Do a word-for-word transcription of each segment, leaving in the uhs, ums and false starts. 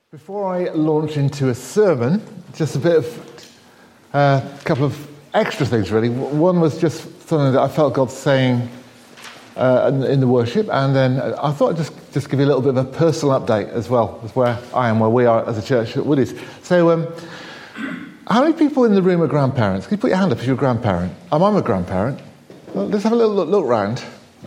Before I launch into a sermon, just a bit of a uh, couple of extra things really. One was just something that I felt God saying uh, in, in the worship, and then I thought I'd just, just give you a little bit of a personal update as well, as where I am, where we are as a church at Woodies. So, um, how many people in the room are grandparents? Can you put your hand up if you're a grandparent? Um, I'm a grandparent. Well, let's have a little look, look round.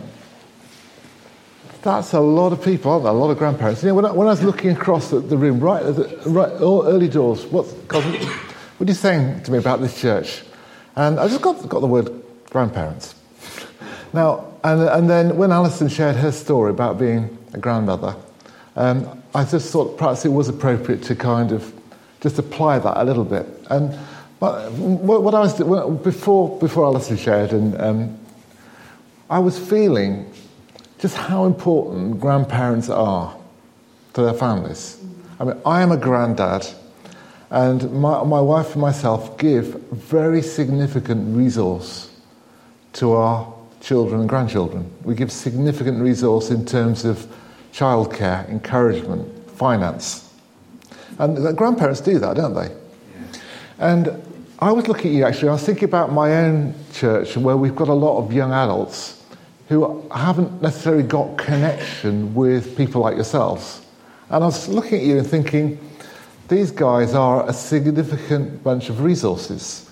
That's a lot of people, aren't there? A lot of grandparents. You know, when I, when I was looking across the, the room, right at the right, all early doors, what's God, what are you saying to me about this church? And I just got got the word grandparents. Now, and and then when Alison shared her story about being a grandmother, um, I just thought perhaps it was appropriate to kind of just apply that a little bit. And but what, what I was doing, before before Alison shared, and um, I was feeling just how important grandparents are to their families. I mean, I am a granddad, and my, my wife and myself give very significant resource to our children and grandchildren. We give significant resource in terms of childcare, encouragement, finance. And the grandparents do that, don't they? Yeah. And I was looking at you, actually, I was thinking about my own church, where we've got a lot of young adults who haven't necessarily got connection with people like yourselves. And I was looking at you and thinking, these guys are a significant bunch of resources.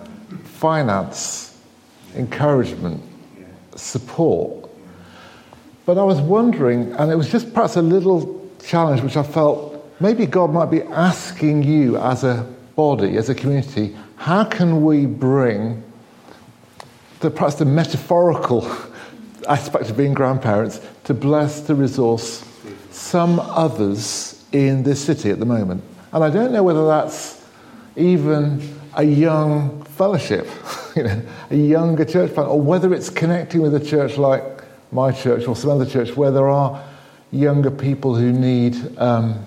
Finance, encouragement, support. But I was wondering, and it was just perhaps a little challenge which I felt maybe God might be asking you as a body, as a community, how can we bring the perhaps the metaphorical aspect of being grandparents to bless, to resource some others in this city at the moment. And I don't know whether that's even a young fellowship, you know, a younger church plant, or whether it's connecting with a church like my church or some other church where there are younger people who need um,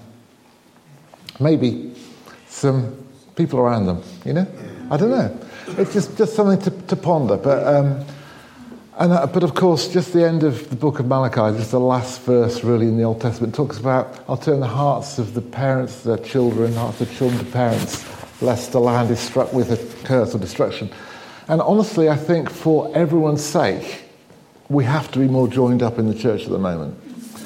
maybe some people around them, you know? I don't know. It's just, just something to, to ponder. But um, And, uh, but of course, just the end of the book of Malachi, just the last verse really in the Old Testament, talks about, I'll turn the hearts of the parents to their children, hearts of children to parents, lest the land is struck with a curse or destruction. And honestly, I think for everyone's sake, we have to be more joined up in the church at the moment.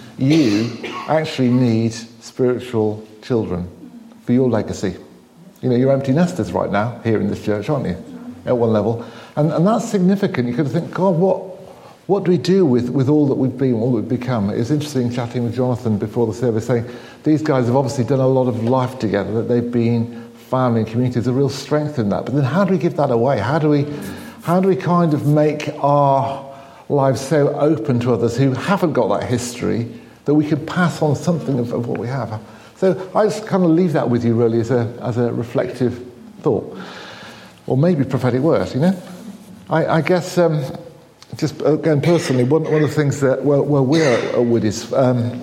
You actually need spiritual children for your legacy. You know, you're empty nesters right now here in this church, aren't you? At one level. And, and that's significant. You could think, God, what what do we do with, with all that we've been, all that we've become? It was interesting chatting with Jonathan before the service, saying these guys have obviously done a lot of life together, that they've been family and community. There's a real strength in that. But then how do we give that away? How do we how do we kind of make our lives so open to others who haven't got that history that we could pass on something of, of what we have? So I just kind of leave that with you really as a as a reflective thought. Or maybe prophetic word, you know? I, I guess, um, just again personally, one, one of the things that, well, well we're at Woodies, um,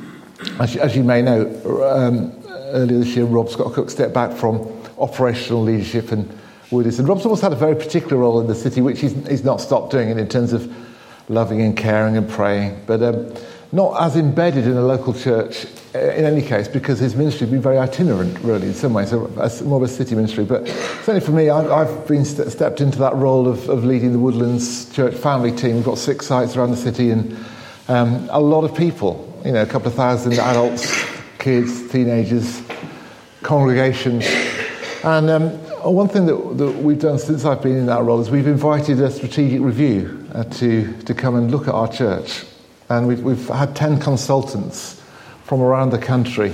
as, you, as you may know, um, earlier this year, Rob Scott Cook stepped back from operational leadership in Woodies. And Rob's always had a very particular role in the city, which he's, he's not stopped doing it in terms of loving and caring and praying, but um, not as embedded in a local church in any case, because his ministry has been very itinerant, really, in some ways, so more of a city ministry. But certainly for me, I've, I've been st- stepped into that role of, of leading the Woodlands Church family team. We've got six sites around the city and um, a lot of people, you know, a couple of thousand adults, kids, teenagers, congregations. And um, one thing that, that we've done since I've been in that role is we've invited a strategic review uh, to, to come and look at our church. And we've, we've had ten consultants from around the country,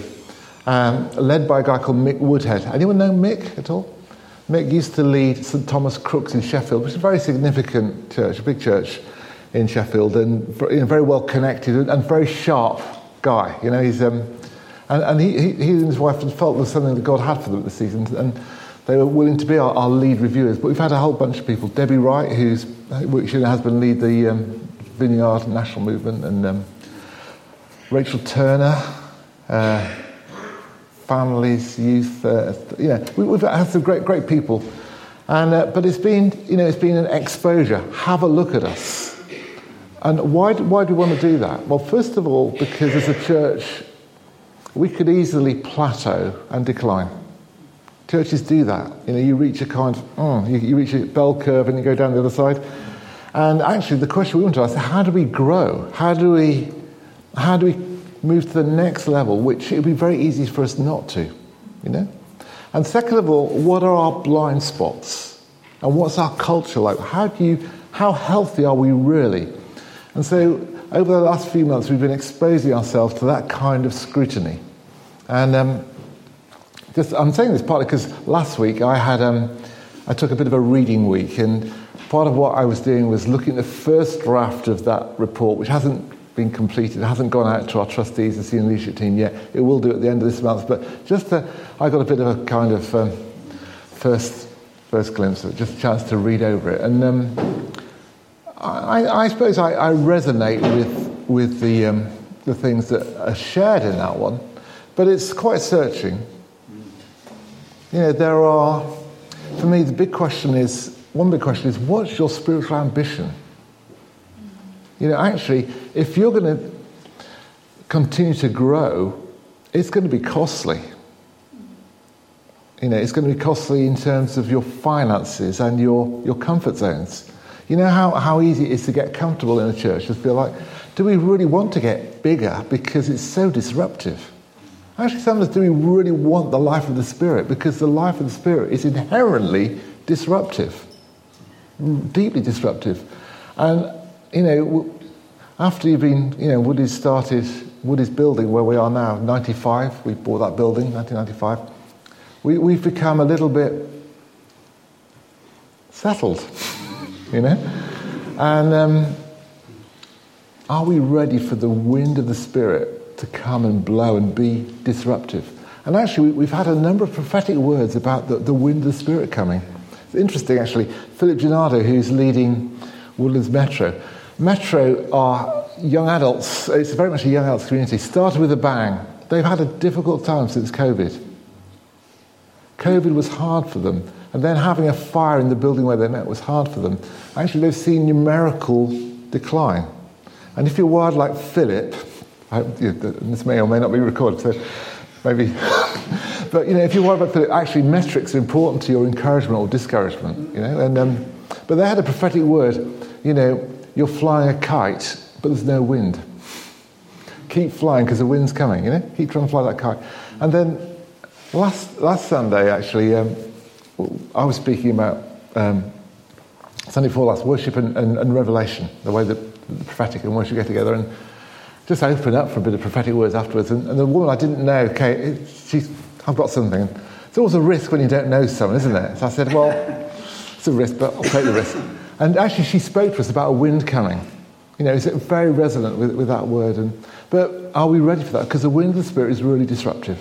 um, led by a guy called Mick Woodhead. Anyone know Mick at all? Mick used to lead St Thomas Crooks in Sheffield, which is a very significant church, a big church in Sheffield, and you know, very well connected and very sharp guy. You know, he's um, and, and he, he, he and his wife felt there was something that God had for them this season, and they were willing to be our, our lead reviewers. But we've had a whole bunch of people. Debbie Wright, who's which her husband lead the um, Vineyard National Movement, and um, Rachel Turner, uh, families, youth, uh, you know, we, we've had some great, great people, and uh, but it's been, you know, it's been an exposure. Have a look at us, and why? Why do we want to do that? Well, first of all, because as a church, we could easily plateau and decline. Churches do that. You know, you reach a kind of, oh, you, you reach a bell curve and you go down the other side. And actually, the question we want to ask is, how do we grow? How do we, how do we move to the next level, which it would be very easy for us not to, you know? And second of all, what are our blind spots? And what's our culture like? How do you, how healthy are we really? And so, over the last few months, we've been exposing ourselves to that kind of scrutiny. And um, just, I'm saying this partly because last week I had, um, I took a bit of a reading week, and part of what I was doing was looking at the first draft of that report, which hasn't been completed, it hasn't gone out to our trustees and senior leadership team yet. It will do at the end of this month, but just to, I got a bit of a kind of um, first first glimpse of it, just a chance to read over it. And um, I, I suppose I, I resonate with with the um, the things that are shared in that one, but it's quite searching. You know, there are, for me, the big question is, one big question is, what's your spiritual ambition? You know, actually, if you're going to continue to grow, it's going to be costly. You know, it's going to be costly in terms of your finances and your, your comfort zones. You know how, how easy it is to get comfortable in a church, just feel like, do we really want to get bigger because it's so disruptive? Actually, sometimes do we really want the life of the Spirit, because the life of the Spirit is inherently disruptive, deeply disruptive. And, you know, after you've been, you know, Woody's started, Woody's building where we are now, ninety-five, we bought that building, nineteen ninety-five, we, we've become a little bit settled, you know? And um, are we ready for the wind of the Spirit to come and blow and be disruptive? And actually, we've had a number of prophetic words about the, the wind of the Spirit coming. It's interesting, actually. Philip Gennaro, who's leading Woodlands Metro. Metro are young adults. It's very much a young adults community. Started with a bang. They've had a difficult time since COVID. COVID was hard for them. And then having a fire in the building where they met was hard for them. Actually, they've seen numerical decline. And if you're wired like Philip, I, you know, this may or may not be recorded, so maybe. But, you know, if you're worried about Philip, actually metrics are important to your encouragement or discouragement, you know. And um, but they had a prophetic word, you know, you're flying a kite, but there's no wind. Keep flying because the wind's coming, you know. Keep trying to fly that kite. And then last last Sunday, actually, um, I was speaking about um, Sunday before last, worship and, and, and revelation, the way that the prophetic and worship get together, and just open up for a bit of prophetic words afterwards. And, and the woman I didn't know, okay, she's, I've got something. It's always a risk when you don't know someone, isn't it? So I said, well, it's a risk, but I'll take the risk. And actually, she spoke to us about a wind coming. You know, it's very resonant with, with that word. And but are we ready for that? Because the wind of the Spirit is really disruptive.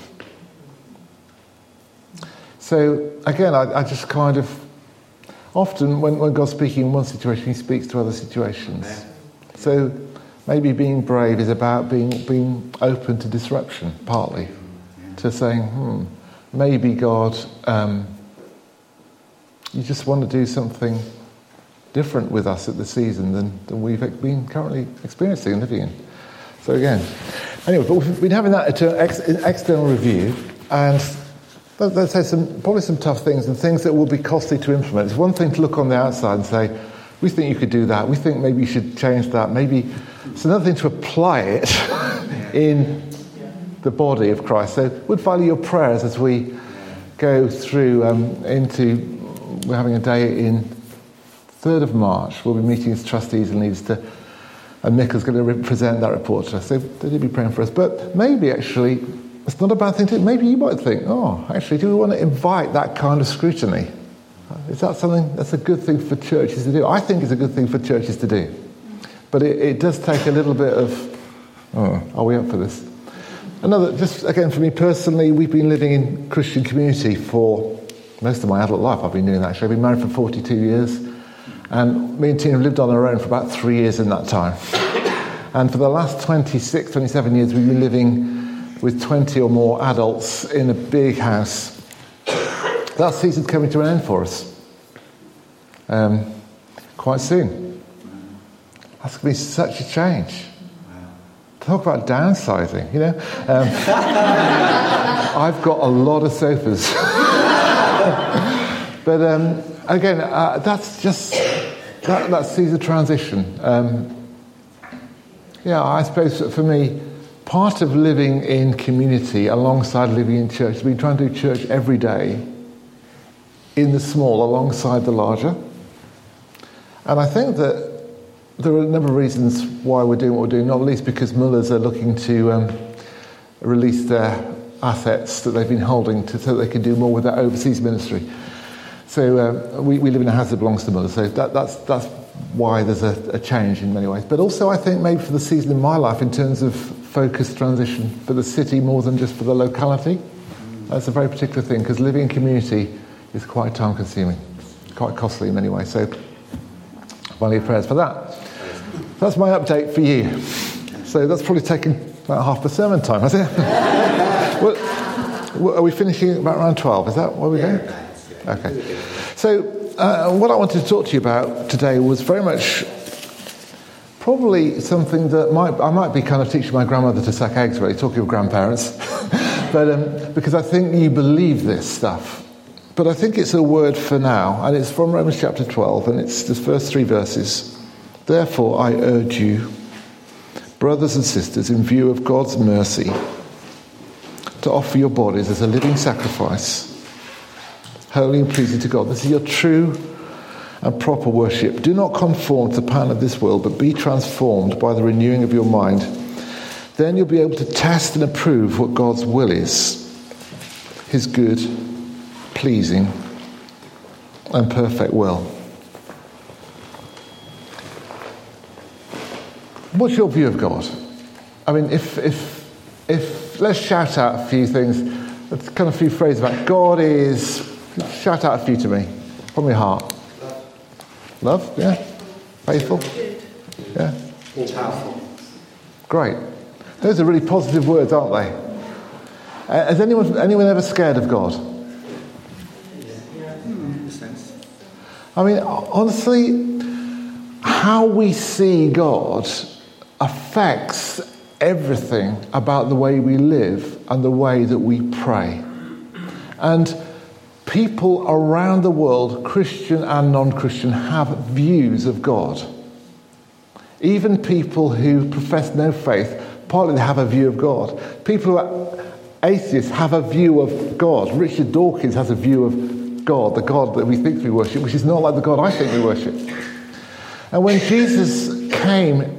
So again, I, I just kind of often when, when God's speaking in one situation, He speaks to other situations. So maybe being brave is about being being open to disruption, partly, to saying, hmm, maybe God, um, you just want to do something different with us at the season than, than we've been currently experiencing and living in. So again, anyway, but we've been having that ex- external review, and let's say some probably some tough things and things that will be costly to implement. It's one thing to look on the outside and say, we think you could do that, we think maybe you should change that, maybe it's another thing to apply it in the body of Christ. So would value your prayers as we go through um, into, we're having a day in third of March, we'll be meeting as trustees and leaders to, and Michael's going to represent that report to us, so they'll be praying for us. But maybe actually, it's not a bad thing to, maybe you might think, oh, actually, do we want to invite that kind of scrutiny? Is that something that's a good thing for churches to do? I think it's a good thing for churches to do. But it, it does take a little bit of, oh, are we up for this? Another, just again for me personally, we've been living in Christian community for most of my adult life. I've been doing that actually. I've been married for forty-two years. And me and Tina have lived on our own for about three years in that time. And for the last twenty-six, twenty-seven years, we've been living with twenty or more adults in a big house. That season's coming to an end for us um, quite soon. That's going to be such a change. talk about downsizing, you know. Um, I've got a lot of sofas. But um, again, uh, that's just, that, that sees a transition. Um, yeah, I suppose for me, part of living in community alongside living in church has been trying to do church every day in the small alongside the larger. And I think that there are a number of reasons why we're doing what we're doing, not least because Mullers are looking to um, release their assets that they've been holding to, so they can do more with their overseas ministry. So uh, we, we live in a house that belongs to Mullers, so that, that's that's why there's a, a change in many ways. But also I think maybe for the season in my life in terms of focused transition for the city more than just for the locality. That's a very particular thing because living in community is quite time consuming, quite costly in many ways. So I need prayers for that. That's my update for you. So that's probably taken about half the sermon time, has it? well, are we finishing about around twelve? Is that where we're going? Okay. So uh, what I wanted to talk to you about today was very much probably something that might I might be kind of teaching my grandmother to suck eggs, really, talking of grandparents. but um, because I think you believe this stuff. But I think it's a word for now, and it's from Romans chapter twelve, and it's the first three verses. Therefore, I urge you, brothers and sisters, in view of God's mercy, to offer your bodies as a living sacrifice, holy and pleasing to God. This is your true and proper worship. Do not conform to the pattern of this world, but be transformed by the renewing of your mind. Then you'll be able to test and approve what God's will is, his good, pleasing, and perfect will. What's your view of God? I mean, if if if let's shout out a few things, let's kind of a few phrases about God is. Shout out a few to me from your heart. Love, Love yeah. Faithful, yeah. Powerful. Great. Those are really positive words, aren't they? Uh, has anyone anyone ever scared of God? I mean, honestly, how we see God affects everything about the way we live and the way that we pray. And people around the world, Christian and non-Christian, have views of God. Even people who profess no faith, partly they have a view of God. People who are atheists have a view of God. Richard Dawkins has a view of God, the God that we think we worship, which is not like the God I think we worship. And when Jesus came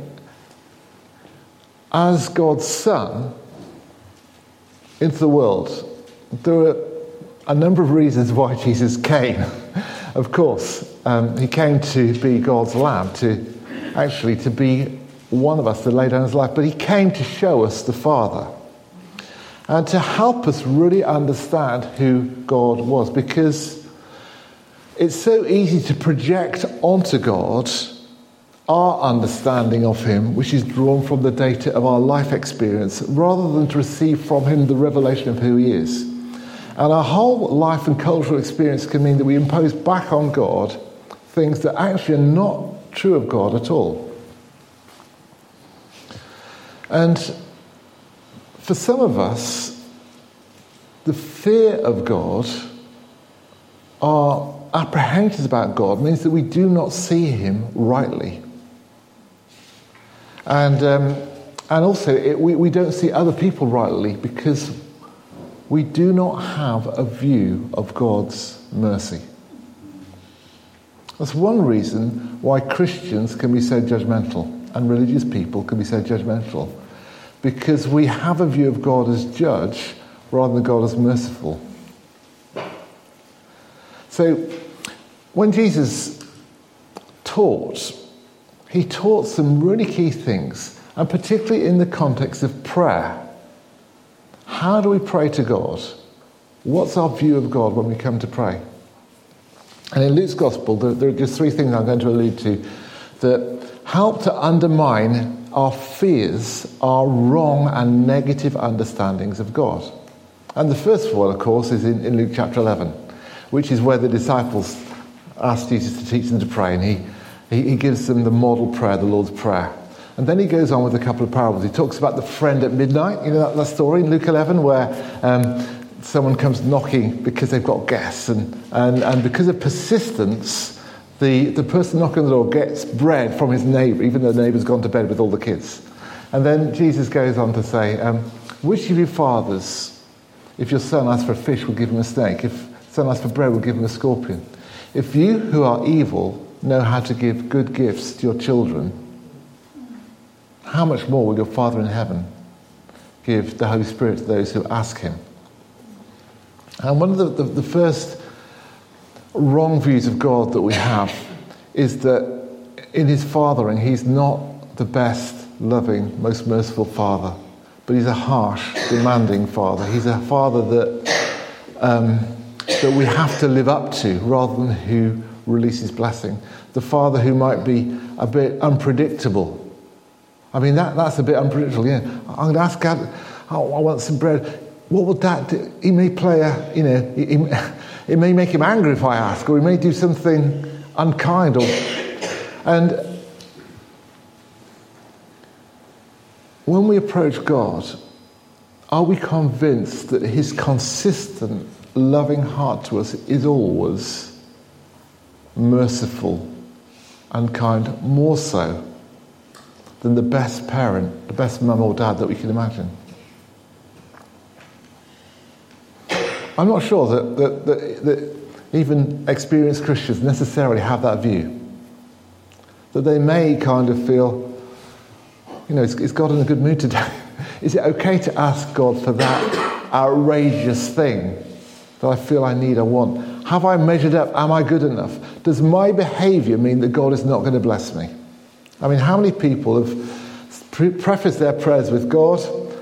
as God's Son into the world, there were a number of reasons why Jesus came. Of course, um, he came to be God's Lamb, to actually to be one of us to lay down his life, but he came to show us the Father and to help us really understand who God was, because it's so easy to project onto God our understanding of him, which is drawn from the data of our life experience, rather than to receive from him the revelation of who he is. And our whole life and cultural experience can mean that we impose back on God things that actually are not true of God at all. And for some of us, the fear of God, our apprehensions about God, means that we do not see him rightly. And um, and also, it, we, we don't see other people rightly because we do not have a view of God's mercy. That's one reason why Christians can be so judgmental and religious people can be so judgmental, because we have a view of God as judge rather than God as merciful. So when Jesus taught, he taught some really key things, and particularly in the context of prayer. How do we pray to God? What's our view of God when we come to pray? And in Luke's Gospel, there, there are just three things I'm going to allude to that help to undermine our fears, our wrong and negative understandings of God. And the first one, of course, is in, in Luke chapter eleven, which is where the disciples asked Jesus to teach them to pray, and he, he, he gives them the model prayer, the Lord's Prayer. And then he goes on with a couple of parables. He talks about the friend at midnight. You know that, that story in Luke eleven where um, someone comes knocking because they've got guests. And, and, and because of persistence, the, the person knocking on the door gets bread from his neighbour, even though the neighbour's gone to bed with all the kids. And then Jesus goes on to say, um, which of you fathers, if your son asks for a fish, will give him a snake? If son asks for bread, will give him a scorpion? If you who are evil know how to give good gifts to your children, how much more will your Father in heaven give the Holy Spirit to those who ask him? And one of the, the, the first wrong views of God that we have is that in his fathering, he's not the best, loving, most merciful father, but he's a harsh, demanding father. He's a father that um, that we have to live up to rather than who releases blessing. The father who might be a bit unpredictable. I mean, that, that's a bit unpredictable. Yeah, I'm going to ask God, oh, I want some bread. What would that do? He may play a, you know, he, he, it may make him angry if I ask, or he may do something unkind. Or, and when we approach God, are we convinced that his consistent, loving heart to us is always merciful and kind, more so than the best parent, the best mum or dad that we can imagine? I'm not sure that, that, that, that even experienced Christians necessarily have that view. That they may kind of feel, you know, is, is God in a good mood today? Is it okay to ask God for that outrageous thing that I feel I need, I want? Have I measured up? Am I good enough? Does my behaviour mean that God is not going to bless me? I mean, how many people have pre- prefaced their prayers with, God,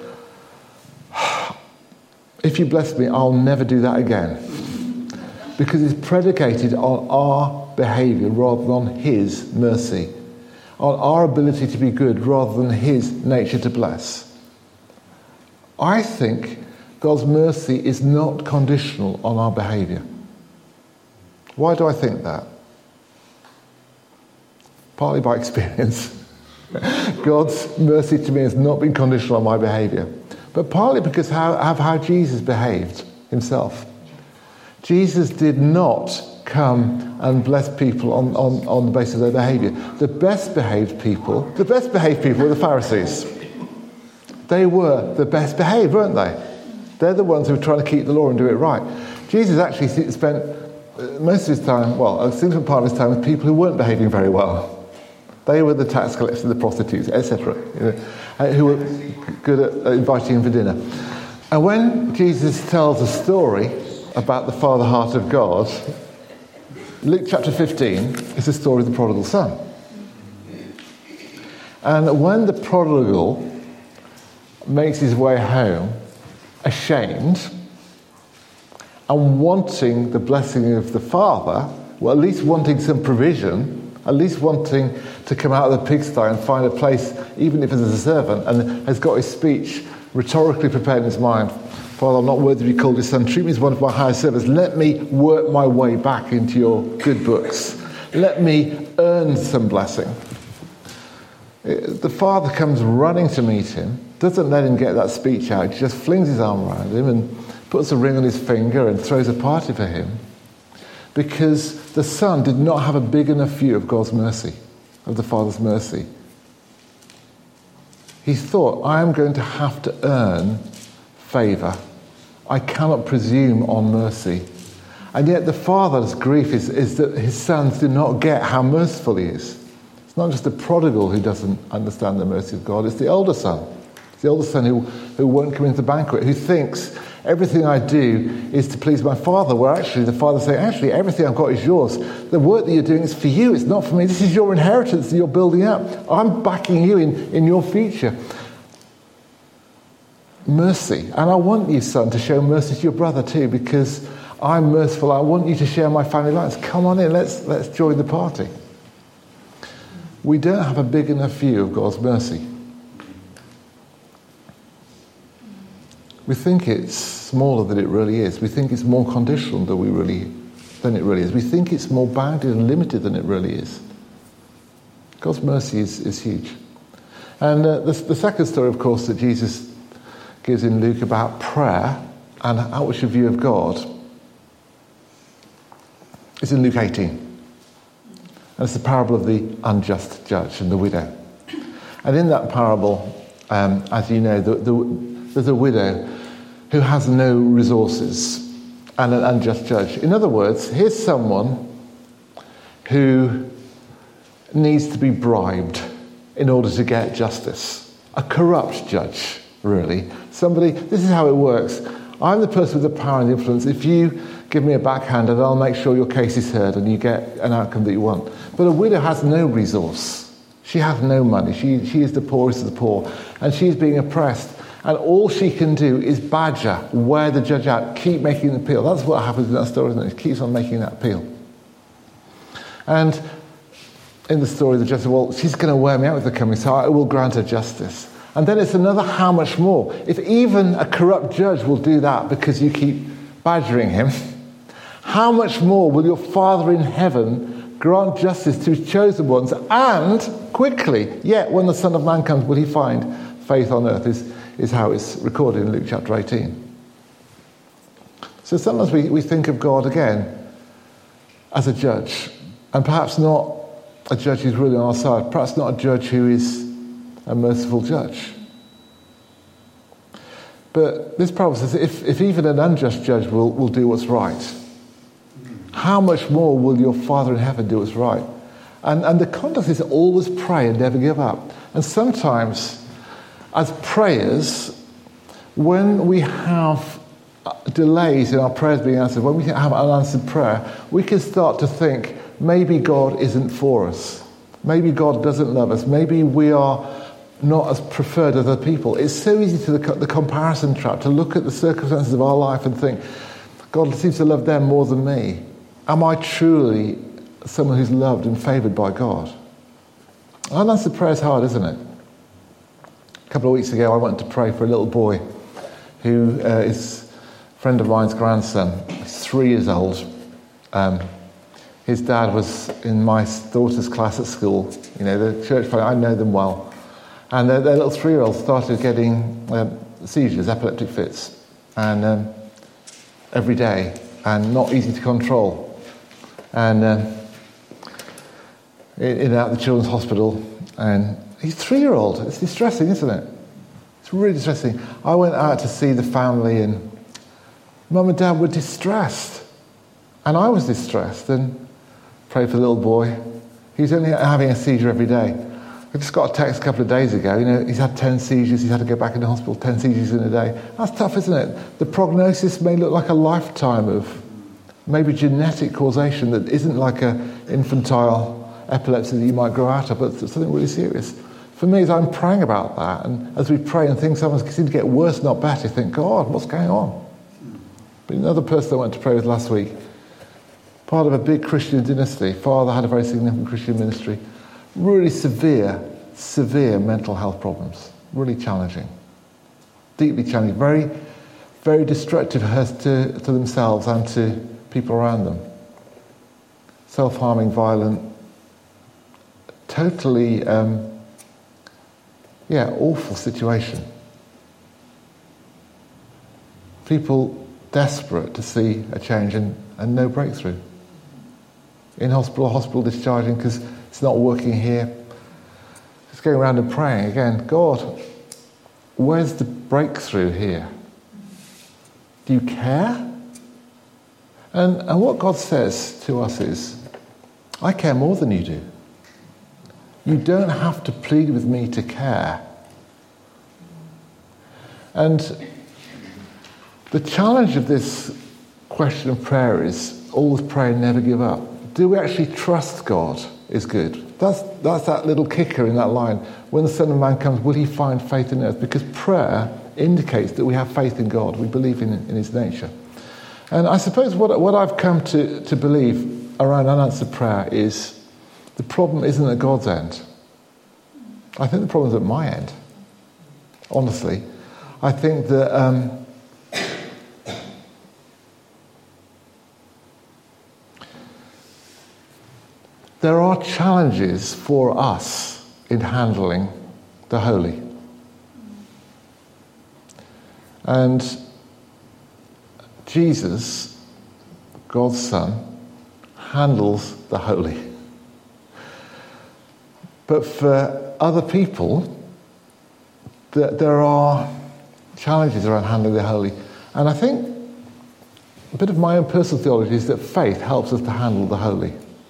if you bless me, I'll never do that again. Because it's predicated on our behaviour rather than on his mercy. On our ability to be good rather than his nature to bless. I think God's mercy is not conditional on our behaviour. Why do I think that? Partly by experience. God's mercy to me has not been conditional on my behaviour. But partly because how, of how Jesus behaved himself. Jesus did not come and bless people on, on, on the basis of their behaviour. The best behaved people, the best behaved people were the Pharisees. They were the best behaved, weren't they? They're the ones who were trying to keep the law and do it right. Jesus actually spent most of his time, well, a significant part of his time with people who weren't behaving very well. They were the tax collectors, the prostitutes, et cetera, you know, who were good at inviting him for dinner. And when Jesus tells a story about the father heart of God, Luke chapter fifteen is the story of the prodigal son. And when the prodigal makes his way home, ashamed, and wanting the blessing of the father, well, at least wanting some provision, at least wanting to come out of the pigsty and find a place, even if as a servant, and has got his speech rhetorically prepared in his mind. Father, I'm not worthy to be called your son. Treat me as one of my hired servants. Let me work my way back into your good books. Let me earn some blessing. The father comes running to meet him, doesn't let him get that speech out, he just flings his arm around him and puts a ring on his finger and throws a party for him. Because the son did not have a big enough view of God's mercy, of the Father's mercy. He thought, I am going to have to earn favour. I cannot presume on mercy. And yet the Father's grief is, is that his sons do not get how merciful he is. It's not just the prodigal who doesn't understand the mercy of God, it's the older son. It's the older son who, who won't come into the banquet, who thinks, everything I do is to please my father, where actually the father saying, actually, everything I've got is yours. The work that you're doing is for you, it's not for me. This is your inheritance that you're building up. I'm backing you in, in your future. Mercy. And I want you, son, to show mercy to your brother too, because I'm merciful. I want you to share my family lives. Come on in, let's, let's join the party. We don't have a big enough view of God's mercy. We think it's smaller than it really is. We think it's more conditional than we really than it really is. We think it's more bounded and limited than it really is. God's mercy is, is huge. And uh, the, the second story, of course, that Jesus gives in Luke about prayer and how we should view of God is in Luke eighteen. And it's the parable of the unjust judge and the widow. And in that parable, um, as you know, the, the, there's a widow who has no resources and an unjust judge. In other words, here's someone who needs to be bribed in order to get justice. A corrupt judge, really. Somebody, this is how it works. I'm the person with the power and the influence. If you give me a backhand, and I'll make sure your case is heard and you get an outcome that you want. But a widow has no resource. She has no money. She, she is the poorest of the poor. And she's being oppressed. And all she can do is badger, wear the judge out, keep making the appeal. That's what happens in that story, isn't it? She keeps on making that appeal. And in the story, the judge said, well, she's going to wear me out with the coming, so I will grant her justice. And then it's another how much more. If even a corrupt judge will do that because you keep badgering him, how much more will your Father in heaven grant justice to his chosen ones and quickly? Yet when the Son of Man comes, will he find faith on earth, is, is how it's recorded in Luke chapter eighteen. So sometimes we, we think of God again as a judge, and perhaps not a judge who's really on our side, perhaps not a judge who is a merciful judge. But this parable says if, if even an unjust judge will, will do what's right, how much more will your Father in heaven do what's right? And, and the context is always pray and never give up. And sometimes, as prayers, when we have delays in our prayers being answered, when we have unanswered prayer, we can start to think, maybe God isn't for us. Maybe God doesn't love us. Maybe we are not as preferred as other people. It's so easy to the, the comparison trap, to look at the circumstances of our life and think, God seems to love them more than me. Am I truly someone who's loved and favoured by God? Unanswered prayer is hard, isn't it? A couple of weeks ago, I went to pray for a little boy who uh, is a friend of mine's grandson. He's three years old. Um, his dad was in my daughter's class at school. You know, the church family, I know them well. And their, their little three-year-old started getting um, seizures, epileptic fits, and um, every day, and not easy to control. And um, in and out of the children's hospital, and he's three-year-old. It's distressing, isn't it? It's really distressing. I went out to see the family, and Mum and Dad were distressed, and I was distressed, and prayed for the little boy. He's only having a seizure every day. I just got a text a couple of days ago. You know, he's had ten seizures. He's had to go back into hospital. Ten seizures in a day. That's tough, isn't it? The prognosis may look like a lifetime of maybe genetic causation that isn't like an infantile epilepsy that you might grow out of, but something really serious. For me, as I'm praying about that, and as we pray and things sometimes seem to get worse, not better, you think, God, what's going on? But another person I went to pray with last week, part of a big Christian dynasty, father had a very significant Christian ministry, really severe, severe mental health problems, really challenging, deeply challenging, very, very destructive to, to themselves and to people around them. Self-harming, violent, totally, um, yeah, awful situation. People desperate to see a change and, and no breakthrough. In hospital, hospital discharging because it's not working here. Just going around and praying again, God, where's the breakthrough here? Do you care? And, and what God says to us is, I care more than you do. You don't have to plead with me to care. And the challenge of this question of prayer is always pray and never give up. Do we actually trust God is good? That's, that's that little kicker in that line. When the Son of Man comes, will he find faith in earth? Because prayer indicates that we have faith in God. We believe in, in his nature. And I suppose what, what I've come to, to believe around unanswered prayer is the problem isn't at God's end. I think the problem's at my end, honestly. I think that um, there are challenges for us in handling the holy. And Jesus, God's Son, handles the holy. But for other people, there are challenges around handling the holy. And I think a bit of my own personal theology is that faith helps us to handle the holy.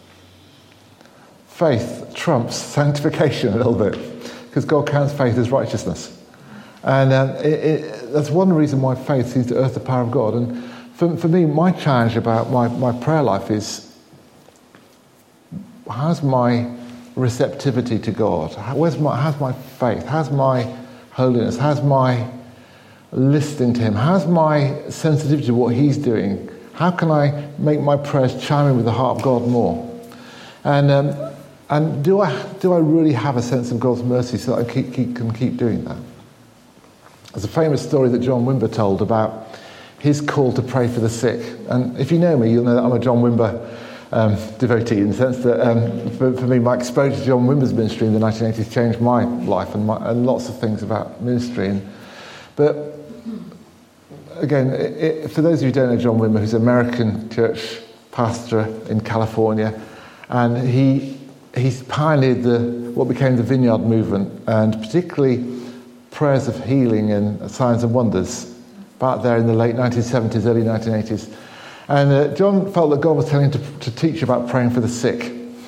Faith trumps sanctification a little bit, because God counts faith as righteousness. And um, it, it, that's one reason why faith sees to earth the power of God. And for, for me, my challenge about my, my prayer life is, how's my receptivity to God? How, where's my, how's my faith? How's my holiness? How's my listening to him? How's my sensitivity to what he's doing? How can I make my prayers chime in with the heart of God more? And um, and do I do I really have a sense of God's mercy so that I keep, keep, can keep doing that? There's a famous story that John Wimber told about his call to pray for the sick. And if you know me, you'll know that I'm a John Wimber um, devotee, in the sense that um, for, for me, my exposure to John Wimber's ministry in the nineteen eighties changed my life and, my, and lots of things about ministry. And, but again, it, it, for those of you who don't know John Wimber, who's an American church pastor in California, and he he's pioneered the what became the Vineyard movement, and particularly prayers of healing and signs and wonders back there in the late nineteen seventies, early nineteen eighties. And uh, John felt that God was telling him to, to teach about praying for the sick.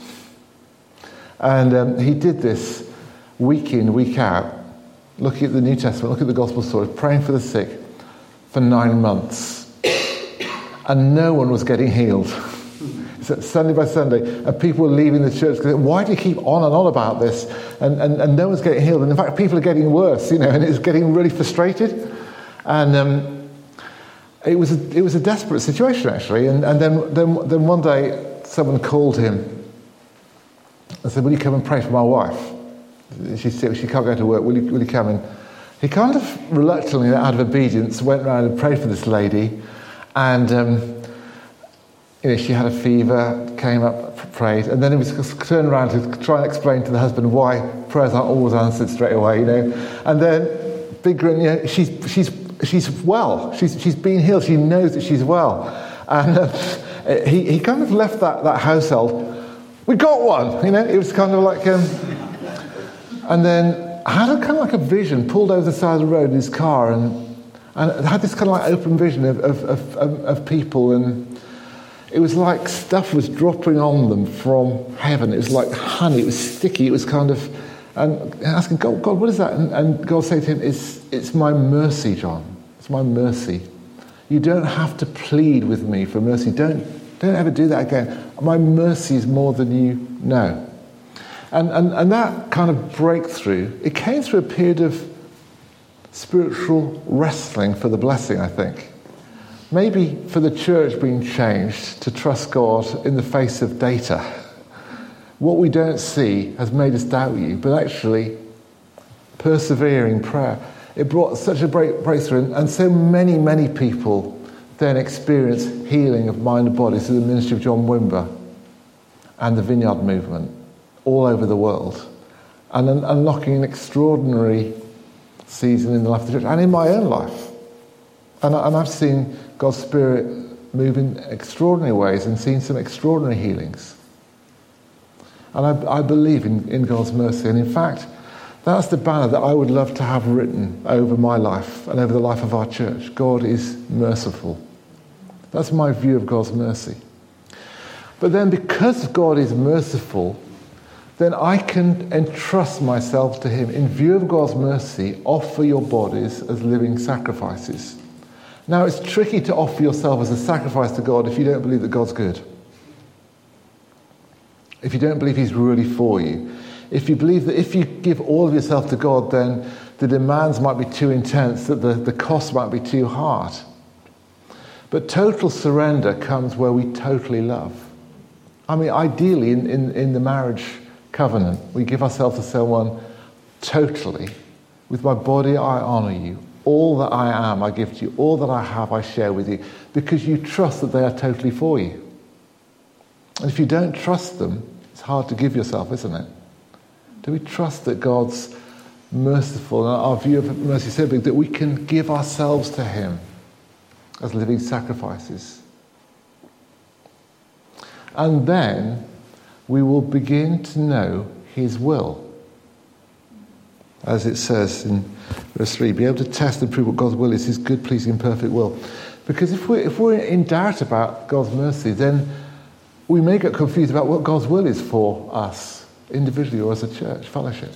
And um, he did this week in, week out, looking at the New Testament, looking at the gospel stories, praying for the sick for nine months. And no one was getting healed. So Sunday by Sunday, and people were leaving the church because, why do you keep on and on about this? And, and, and no one's getting healed. And in fact, people are getting worse, you know, and it's getting really frustrated. And um, it was a, it was a desperate situation, actually. And, and then, then then one day, someone called him and said, "Will you come and pray for my wife? She's sick, she can't go to work. Will you, will you come?" And he kind of reluctantly, out of obedience, went around and prayed for this lady. And um, you know, she had a fever, came up, prayed, and then he was turned around to try and explain to the husband why prayers aren't always answered straight away, you know. And then, big grin, you know, she's she's she's well. She's she's been healed. She knows that she's well. And uh, he he kind of left that that household. We got one, you know. It was kind of like, um, and then I had a kind of like a vision. Pulled over the side of the road in his car, and and had this kind of like open vision of of of, of, of people, and it was like stuff was dropping on them from heaven. It was like honey. It was sticky. It was kind of, and asking God, God, what is that? And, and God said to him, "It's it's my mercy, John. It's my mercy. You don't have to plead with me for mercy. Don't don't ever do that again. My mercy is more than you know." And and and that kind of breakthrough, it came through a period of spiritual wrestling for the blessing, I think. Maybe for the church being changed to trust God in the face of data. What we don't see has made us doubt you, but actually persevering prayer, it brought such a break, breakthrough, and, and so many, many people then experienced healing of mind and body through the ministry of John Wimber and the Vineyard movement all over the world, and un- unlocking an extraordinary season in the life of the church and in my own life. And, I, and I've seen God's Spirit move in extraordinary ways and seen some extraordinary healings. And I, I believe in, in God's mercy. And in fact, that's the banner that I would love to have written over my life and over the life of our church. God is merciful. That's my view of God's mercy. But then because God is merciful, then I can entrust myself to him. In view of God's mercy, offer your bodies as living sacrifices. Now, it's tricky to offer yourself as a sacrifice to God if you don't believe that God's good. If you don't believe he's really for you. If you believe that if you give all of yourself to God, then the demands might be too intense, that the, the cost might be too hard. But total surrender comes where we totally love. I mean, ideally, in, in, in the marriage covenant, we give ourselves to someone totally. With my body, I honour you. All that I am, I give to you. All that I have, I share with you. Because you trust that they are totally for you. And if you don't trust them, it's hard to give yourself, isn't it? Do we trust that God's merciful, and our view of mercy is so big that we can give ourselves to him as living sacrifices. And then we will begin to know his will. As it says in verse three, be able to test and prove what God's will is, his good, pleasing, and perfect will. Because if we're, if we're in doubt about God's mercy, then we may get confused about what God's will is for us, individually or as a church, fellowship.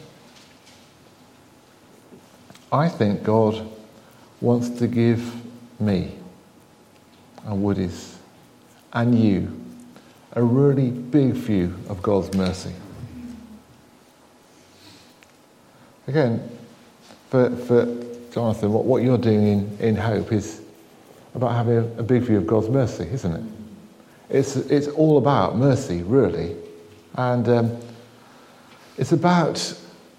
I think God wants to give me and Woody's and you a really big view of God's mercy. Again, for, for Jonathan, what, what you're doing in, in Hope is about having a, a big view of God's mercy, isn't it? It's, it's all about mercy, really. And um, it's about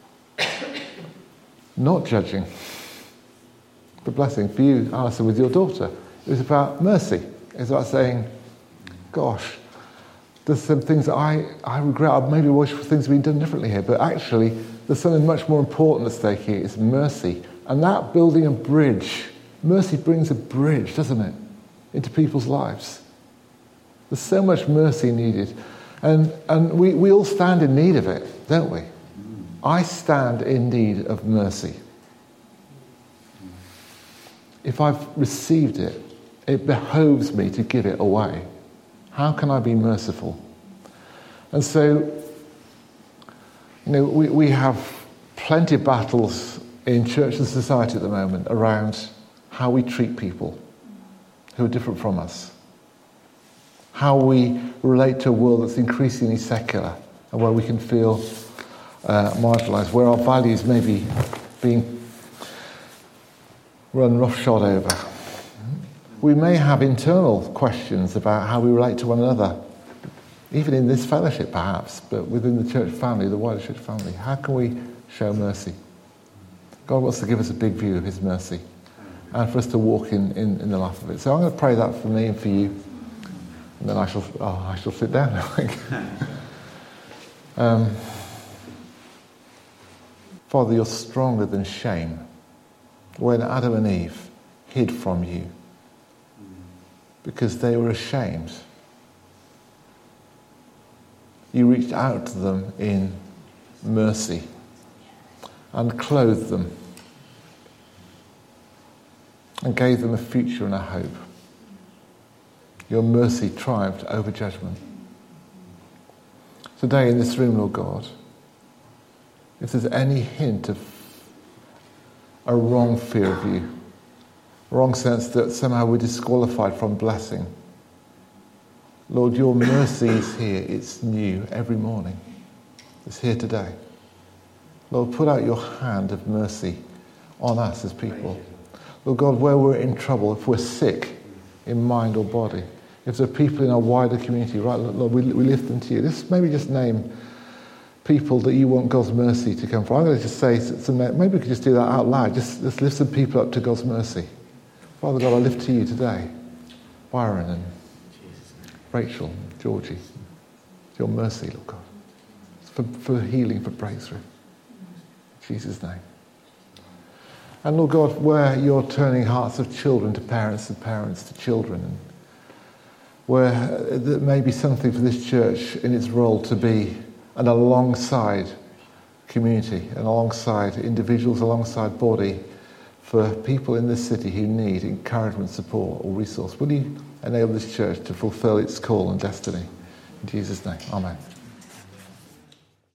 not judging, but blessing. For you, Alison, with your daughter, it was about mercy. It's about saying, gosh, there's some things that I, I regret. I maybe wish things had been done differently here, but actually there's something much more important at stake here. It's mercy. And that building a bridge, mercy brings a bridge, doesn't it, into people's lives. There's so much mercy needed. And, and we, we all stand in need of it, don't we? I stand in need of mercy. If I've received it, it behoves me to give it away. How can I be merciful? And so, you know, we, we have plenty of battles in church and society at the moment around how we treat people who are different from us. How we relate to a world that's increasingly secular and where we can feel uh, marginalised, where our values may be being run roughshod over. We may have internal questions about how we relate to one another, even in this fellowship perhaps, but within the church family, the wider church family. How can we show mercy? God wants to give us a big view of his mercy and for us to walk in, in, in the life of it. So I'm going to pray that for me and for you, and then I shall, oh, I shall sit down, I think. um, Father, you're stronger than shame. When Adam and Eve hid from you, because they were ashamed, you reached out to them in mercy and clothed them and gave them a future and a hope. Your mercy triumphed over judgment. Today in this room, Lord God, if there's any hint of a wrong fear of you, wrong sense that somehow we're disqualified from blessing, Lord, your mercy is here. It's new every morning. It's here today. Lord, put out your hand of mercy on us as people. Lord God, where we're in trouble, if we're sick in mind or body, if there are people in our wider community, right, Lord, we, we lift them to you. This maybe just name people that you want God's mercy to come from. I'm going to just say some, maybe we could just do that out loud. Just, just lift some people up to God's mercy. Father God, I lift to you today Byron and Rachel, Georgie. It's your mercy, Lord God. For, for healing, for breakthrough. In Jesus' name. And Lord God, where you're turning hearts of children to parents and parents to children, and where there may be something for this church in its role to be an alongside community, and alongside individuals, alongside body, for people in this city who need encouragement, support or resource. Will you enable this church to fulfill its call and destiny? In Jesus' name, amen.